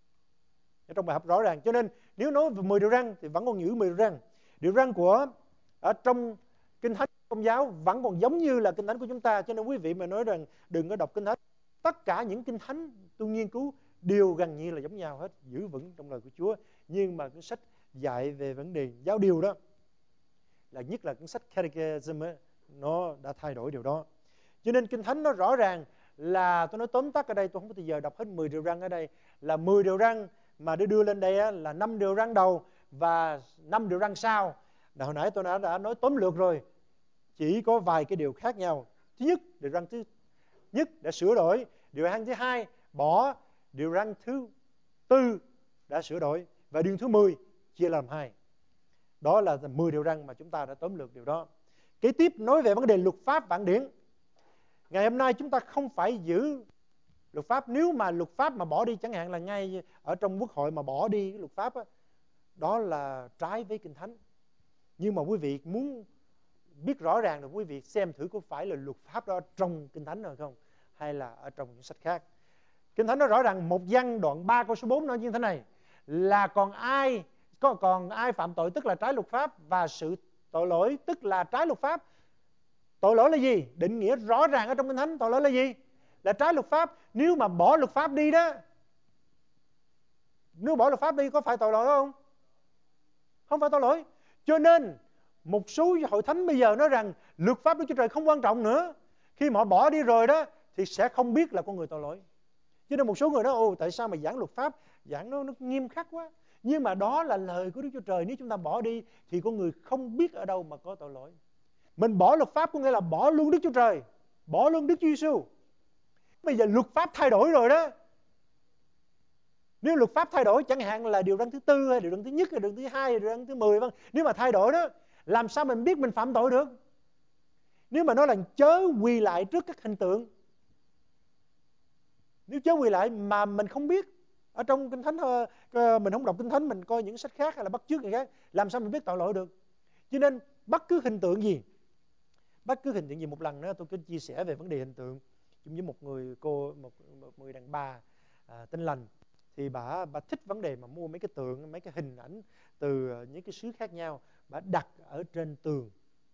Ở trong bài học rõ ràng. Cho nên nếu nói về 10 điều răn thì vẫn còn giữ 10 điều răn. Điều răn của ở trong Kinh Thánh Công giáo vẫn còn giống như là Kinh Thánh của chúng ta. Cho nên quý vị mà nói rằng đừng có đọc Kinh Thánh, tất cả những Kinh Thánh tôi nghiên cứu đều gần như là giống nhau hết, giữ vững trong lời của Chúa. Nhưng mà cái sách dạy về vấn đề giáo điều đó, là nhất là cuốn sách Catechism ấy, nó đã thay đổi điều đó. Cho nên Kinh Thánh nó rõ ràng là, tôi nói tóm tắt ở đây, tôi không có thời giờ đọc hết 10 điều răn ở đây, là 10 điều răn mà đưa lên đây á, là 5 điều răn đầu và 5 điều răn sau. Hồi nãy tôi đã nói tóm lược rồi, chỉ có vài cái điều khác nhau. Thứ nhất, điều răn thứ nhất đã sửa đổi. Điều răn thứ hai bỏ. Điều răn thứ tư đã sửa đổi. Và điều thứ 10 chia làm hai. Đó là 10 điều răn mà chúng ta đã tóm lược điều đó. Kế tiếp nói về vấn đề luật pháp vạn điển. Ngày hôm nay chúng ta không phải giữ luật pháp. Nếu mà luật pháp mà bỏ đi, chẳng hạn là ngay ở trong quốc hội mà bỏ đi luật pháp đó, đó là trái với Kinh Thánh. Nhưng mà quý vị muốn biết rõ ràng là quý vị xem thử có phải là luật pháp đó trong Kinh Thánh rồi không, hay là ở trong những sách khác. Kinh Thánh nó rõ ràng, 1 Giăng đoạn 3 câu số 4 nói như thế này, là còn ai phạm tội tức là trái luật pháp, và sự tội lỗi tức là trái luật pháp. Tội lỗi là gì? Định nghĩa rõ ràng ở trong Kinh Thánh. Tội lỗi là gì? Là trái luật pháp. Nếu mà bỏ luật pháp đi đó, nếu bỏ luật pháp đi có phải tội lỗi không? Không phải tội lỗi. Cho nên một số hội thánh bây giờ nói rằng luật pháp Đức Chúa Trời không quan trọng nữa. Khi mà họ bỏ đi rồi đó thì sẽ không biết là con người tội lỗi. Cho nên một số người nói, tại sao mà giảng luật pháp, giảng nó nghiêm khắc quá. Nhưng mà đó là lời của Đức Chúa Trời. Nếu chúng ta bỏ đi thì con người không biết ở đâu mà có tội lỗi. Mình bỏ luật pháp có nghĩa là bỏ luôn Đức Chúa Trời, bỏ luôn Đức Chúa Giêsu. Bây giờ luật pháp thay đổi rồi đó. Nếu luật pháp thay đổi, chẳng hạn là điều răn thứ 4 hay điều răn thứ nhất hay điều răn thứ 2 hay điều răn thứ 10, nếu mà thay đổi đó, làm sao mình biết mình phạm tội được? Nếu mà nói là chớ quỳ lại trước các hình tượng, nếu chớ quỳ lại mà mình không biết ở trong Kinh Thánh, mình không đọc Kinh Thánh, mình coi những sách khác hay là bắt chước người khác, làm sao mình biết tội lỗi được? Cho nên bất cứ hình tượng gì, một lần nữa tôi có chia sẻ về vấn đề hình tượng chung với một người đàn bà tên Lành. Thì bà thích vấn đề mà mua mấy cái tượng, mấy cái hình ảnh từ những cái xứ khác nhau, bà đặt ở trên tường,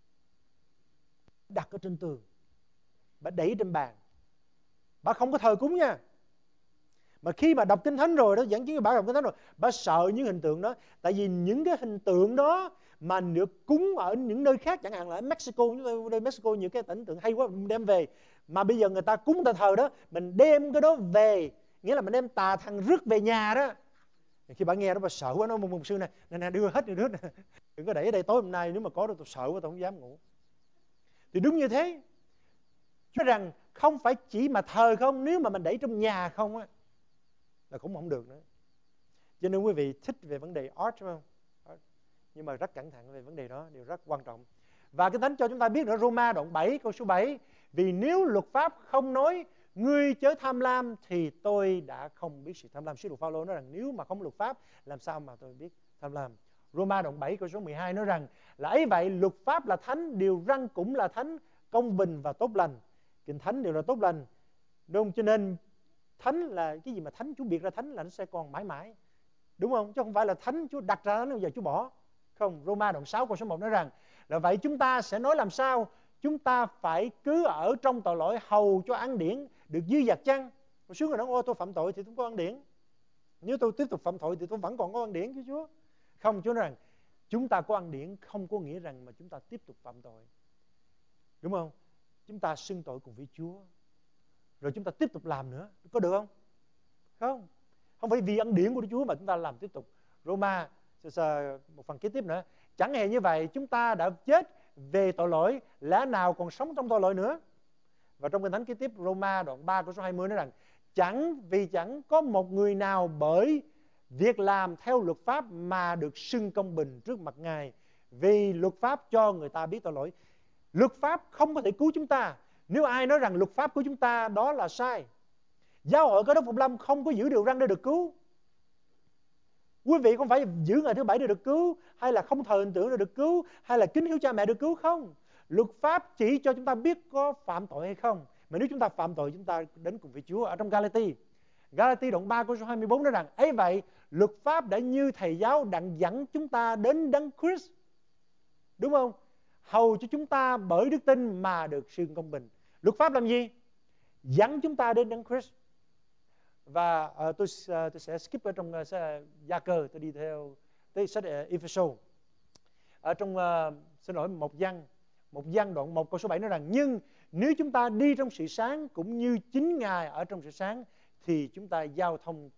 bà đẩy trên bàn. Bà không có thờ cúng nha. Mà khi mà đọc Kinh Thánh rồi đó, giảng chứng bà đọc Kinh Thánh rồi, bà sợ những hình tượng đó. Tại vì những cái hình tượng đó mà được cúng ở những nơi khác, chẳng hạn là ở Mexico, Mexico nhiều cái hình tượng hay quá, mình đem về. Mà bây giờ người ta cúng, người ta thờ đó, mình đem cái đó về, nghĩa là mình đem tà thần rước về nhà đó. Khi bà nghe đó bà sợ quá, nói một sư này đưa hết, đừng có để ở đây tối hôm nay, nếu mà có đâu tôi sợ quá, tôi không dám ngủ. Thì đúng như thế. Cho rằng không phải chỉ mà thờ không, nếu mà mình để trong nhà không á là cũng không được nữa. Cho nên quý vị thích về vấn đề art đúng không? Nhưng mà rất cẩn thận về vấn đề đó, điều rất quan trọng. Và Kinh Thánh cho chúng ta biết nữa, Roma đoạn 7 câu số 7, vì nếu luật pháp không nói ngươi chớ tham lam thì tôi đã không biết sự tham lam. Sứ đồ Phaolô nói rằng nếu mà không luật pháp làm sao mà tôi biết tham lam. Roma đoạn 7 câu số 12 nói rằng là ấy vậy, luật pháp là thánh, điều răn cũng là thánh, công bình và tốt lành. Kinh Thánh đều là tốt lành, đúng không? Cho nên thánh là cái gì mà thánh, Chúa biệt ra thánh là nó sẽ còn mãi mãi, đúng không? Chứ không phải là thánh Chúa đặt ra nó bây giờ Chúa bỏ. Không, Roma đoạn 6 câu số 1 nói rằng là vậy chúng ta sẽ nói làm sao chúng ta phải cứ ở trong tội lỗi hầu cho ân điển được dư dật chăng? Một số người nói, ô tôi phạm tội thì tôi có ân điển. Nếu tôi tiếp tục phạm tội thì tôi vẫn còn có ân điển chứ Chúa. Không, Chúa nói rằng chúng ta có ân điển không có nghĩa rằng mà chúng ta tiếp tục phạm tội. Đúng không? Chúng ta xưng tội cùng với Chúa, rồi chúng ta tiếp tục làm nữa. Có được không? Không. Không phải vì ân điển của Chúa mà chúng ta làm tiếp tục. Roma một phần kế tiếp nữa. Chẳng hề như vậy, chúng ta đã chết về tội lỗi, lẽ nào còn sống trong tội lỗi nữa? Và trong Kinh Thánh kế tiếp, Roma đoạn 3 câu số 20 nói rằng chẳng có một người nào bởi việc làm theo luật pháp mà được xưng công bình trước mặt Ngài, vì luật pháp cho người ta biết tội lỗi. Luật pháp không có thể cứu chúng ta. Nếu ai nói rằng luật pháp của chúng ta, đó là sai. Giáo hội Cơ Đốc Phục Lâm không có giữ điều răn để được cứu. Quý vị không phải giữ ngày thứ bảy để được cứu, hay là không thờ hình tượng để được cứu, hay là kính hiếu cha mẹ được cứu, không. Luật pháp chỉ cho chúng ta biết có phạm tội hay không. Mà nếu chúng ta phạm tội, chúng ta đến cùng với Chúa. Ở trong Galati đoạn 3 câu số 24 nói rằng, ấy vậy, luật pháp đã như thầy giáo đặng dẫn chúng ta đến Đấng Christ. Đúng không? Hầu cho chúng ta bởi đức tin mà được xưng công bình. Luật pháp làm gì? Dẫn chúng ta đến Đấng Christ. Và tôi sẽ skip ở trong Gia Cơ, tôi đi theo tới sách Ephesos. Ở trong một Giăng đoạn 1 câu số 7 nói rằng, nhưng nếu chúng ta đi trong sự sáng cũng như chính Ngài ở trong sự sáng, thì chúng ta giao thông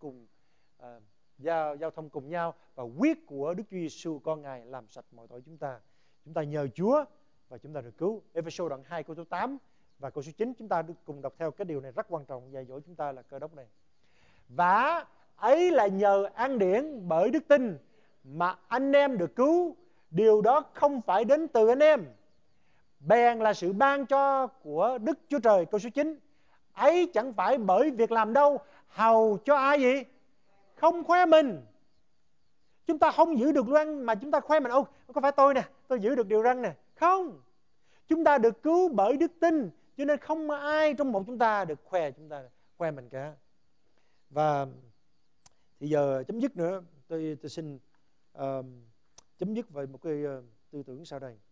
cùng nhau, và huyết của Đức Chúa Giêsu con Ngài làm sạch mọi tội chúng ta. Chúng ta nhờ Chúa và chúng ta được cứu. Ephesos đoạn 2 câu số 8 và câu số 9, chúng ta cùng đọc theo cái điều này rất quan trọng dạy dỗ chúng ta là Cơ Đốc này. Và ấy là nhờ ân điển bởi đức tin mà anh em được cứu. Điều đó không phải đến từ anh em, bèn là sự ban cho của Đức Chúa Trời. Câu số 9, ấy chẳng phải bởi việc làm đâu, hầu cho ai gì? Không khoe mình. Chúng ta không giữ được răn mà chúng ta khoe mình. Ô, có phải tôi nè, tôi giữ được điều răn nè. Không. Chúng ta được cứu bởi đức tin, cho nên không ai trong một chúng ta được khoe mình cả. Và thì giờ chấm dứt nữa, tôi xin chấm dứt với một cái tư tưởng sau đây.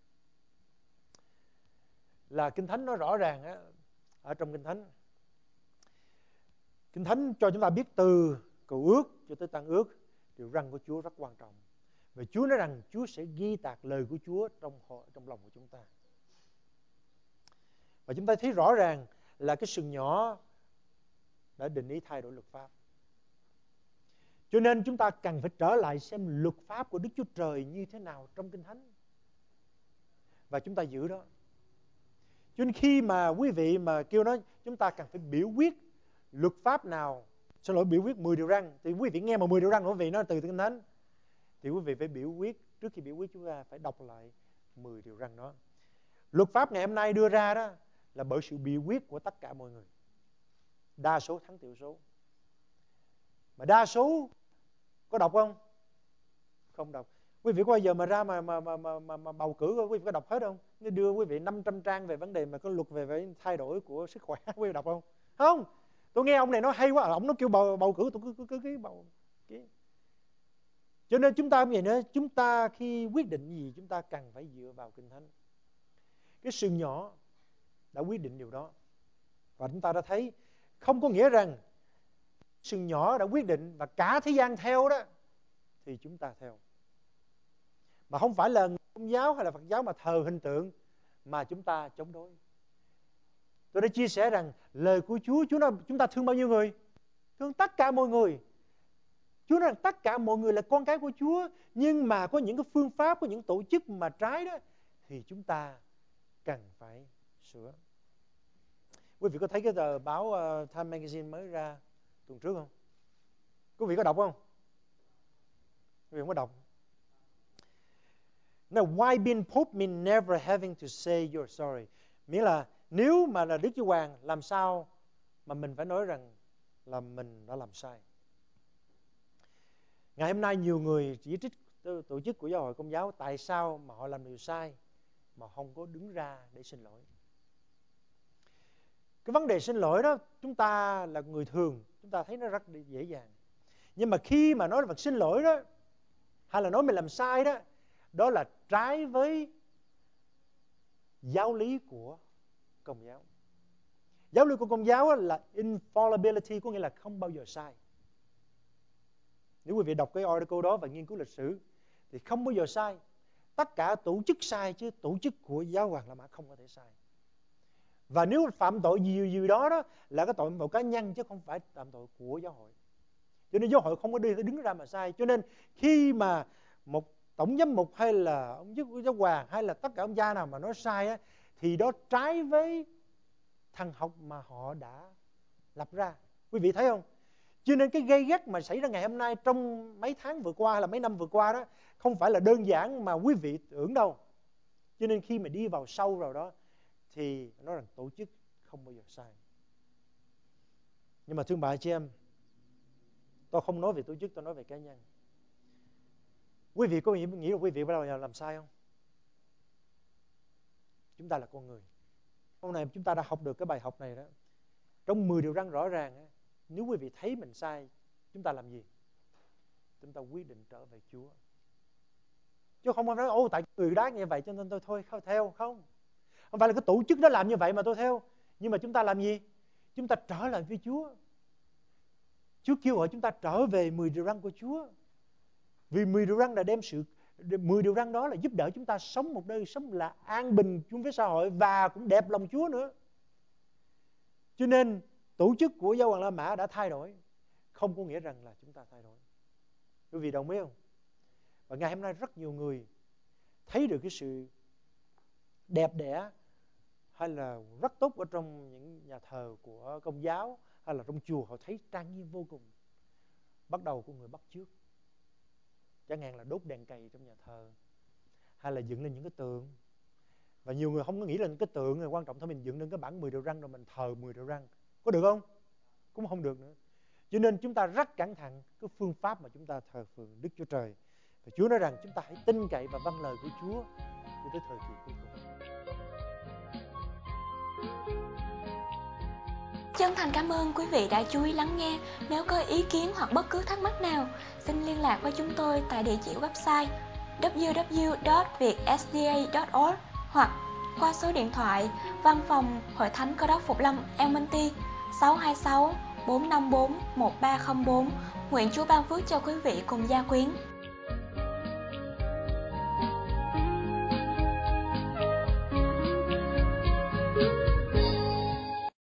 Là Kinh Thánh nói rõ ràng á, ở trong Kinh Thánh cho chúng ta biết từ Cựu Ước cho tới Tân Ước, điều răn của Chúa rất quan trọng. Và Chúa nói rằng Chúa sẽ ghi tạc lời của Chúa trong lòng của chúng ta. Và chúng ta thấy rõ ràng là cái sừng nhỏ đã định ý thay đổi luật pháp. Cho nên chúng ta cần phải trở lại xem luật pháp của Đức Chúa Trời như thế nào trong Kinh Thánh, và chúng ta giữ đó. Cho nên khi mà quý vị mà kêu nói chúng ta cần phải biểu quyết luật pháp nào, biểu quyết 10 điều răn, thì quý vị nghe mà 10 điều răn của quý vị nó từ Kinh Thánh, thì quý vị phải biểu quyết. Trước khi biểu quyết chúng ta phải đọc lại 10 điều răn đó. Luật pháp ngày hôm nay đưa ra đó là bởi sự biểu quyết của tất cả mọi người. Đa số thắng thiểu số. Mà đa số có đọc không? Không đọc. Quý vị có bao giờ mà ra mà bầu cử, quý vị có đọc hết không? Nếu đưa quý vị 500 trang về vấn đề mà có luật về thay đổi của sức khỏe, quý vị đọc không? Không. Tôi nghe ông này nói hay quá, ông nó kêu bầu cử, tôi cứ ký bầu. Cho nên chúng ta như vậy nữa, chúng ta khi quyết định gì chúng ta cần phải dựa vào Kinh Thánh. Cái sừng nhỏ đã quyết định điều đó. Và chúng ta đã thấy không có nghĩa rằng sừng nhỏ đã quyết định và cả thế gian theo đó thì chúng ta theo. Mà không phải là Công giáo hay là Phật giáo mà thờ hình tượng mà chúng ta chống đối. Tôi đã chia sẻ rằng lời của Chúa nói chúng ta thương bao nhiêu người? Thương tất cả mọi người. Chúa nói rằng tất cả mọi người là con cái của Chúa. Nhưng mà có những cái phương pháp, có những tổ chức mà trái đó thì chúng ta cần phải sửa. Quý vị có thấy cái tờ báo Time Magazine mới ra tuần trước không? Quý vị có đọc không? Quý vị không có đọc. Now, why being Pope mean never having to say you're sorry. Nghĩa là nếu mà là Đức Chúa Hoàng, làm sao mà mình phải nói rằng là mình đã làm sai. Ngày hôm nay nhiều người chỉ trích tổ chức của Giáo hội Công giáo tại sao mà họ làm điều sai mà không có đứng ra để xin lỗi. Cái vấn đề xin lỗi đó, chúng ta là người thường, chúng ta thấy nó rất dễ dàng. Nhưng mà khi mà nói về xin lỗi đó, hay là nói mình làm sai đó, đó là trái với giáo lý của Công giáo. Giáo lý của Công giáo là infallibility, có nghĩa là không bao giờ sai. Nếu quý vị đọc cái article đó và nghiên cứu lịch sử thì không bao giờ sai. Tất cả tổ chức sai, chứ tổ chức của giáo hoàng La Mã không có thể sai. Và nếu phạm tội gì đó là cái tội cá nhân, chứ không phải phạm tội của giáo hội. Cho nên giáo hội không có đứng ra mà sai. Cho nên khi mà một tổng giám mục hay là ông giáo hoàng hay là tất cả ông gia nào mà nói sai á, thì đó trái với thần học mà họ đã lập ra. Quý vị thấy không? Cho nên cái gây gắt mà xảy ra ngày hôm nay trong mấy tháng vừa qua hay là mấy năm vừa qua đó, không phải là đơn giản mà quý vị tưởng đâu. Cho nên khi mà đi vào sâu vào đó thì nói rằng tổ chức không bao giờ sai. Nhưng mà thưa bà chị em, tôi không nói về tổ chức, tôi nói về cá nhân. Quý vị có nghĩ là quý vị bắt đầu làm sai không? Chúng ta là con người. Hôm nay chúng ta đã học được cái bài học này đó. Trong 10 điều răn rõ ràng, nếu quý vị thấy mình sai, chúng ta làm gì? Chúng ta quyết định trở về Chúa. Chứ không phải nói, tại người đó như vậy cho nên tôi thôi theo. Không phải là cái tổ chức đó làm như vậy mà tôi theo. Nhưng mà chúng ta làm gì? Chúng ta trở lại với Chúa. Chúa kêu gọi chúng ta trở về 10 điều răn của Chúa. Vì 10 điều răn là 10 điều răn đó là giúp đỡ chúng ta sống một đời sống là an bình chung với xã hội và cũng đẹp lòng Chúa nữa. Cho nên tổ chức của giáo hoàng La Mã đã thay đổi, không có nghĩa rằng là chúng ta thay đổi. Quý vị đồng ý không? Và ngày hôm nay rất nhiều người thấy được cái sự đẹp đẽ hay là rất tốt ở trong những nhà thờ của Công giáo hay là trong chùa, họ thấy trang nghiêm vô cùng. Bắt đầu có người bắt chước, chẳng hạn là đốt đèn cầy trong nhà thờ hay là dựng lên những cái tượng. Và nhiều người không có nghĩ là những cái tượng này quan trọng, thôi mình dựng lên cái bản 10 điều răn rồi mình thờ 10 điều răn. Có được không? Cũng không được nữa. Cho nên chúng ta rất cẩn thận cái phương pháp mà chúng ta thờ phượng Đức Chúa Trời. Và Chúa nói rằng chúng ta hãy tin cậy và vâng lời của Chúa cho tới thời kỳ cuối cùng. Chân thành cảm ơn quý vị đã chú ý lắng nghe. Nếu có ý kiến hoặc bất cứ thắc mắc nào, xin liên lạc với chúng tôi tại địa chỉ website www.vietsda.org hoặc qua số điện thoại Văn phòng Hội Thánh Cơ Đốc Phục Lâm Elmonty 626 454 1304. Nguyện Chúa ban phước cho quý vị cùng gia quyến.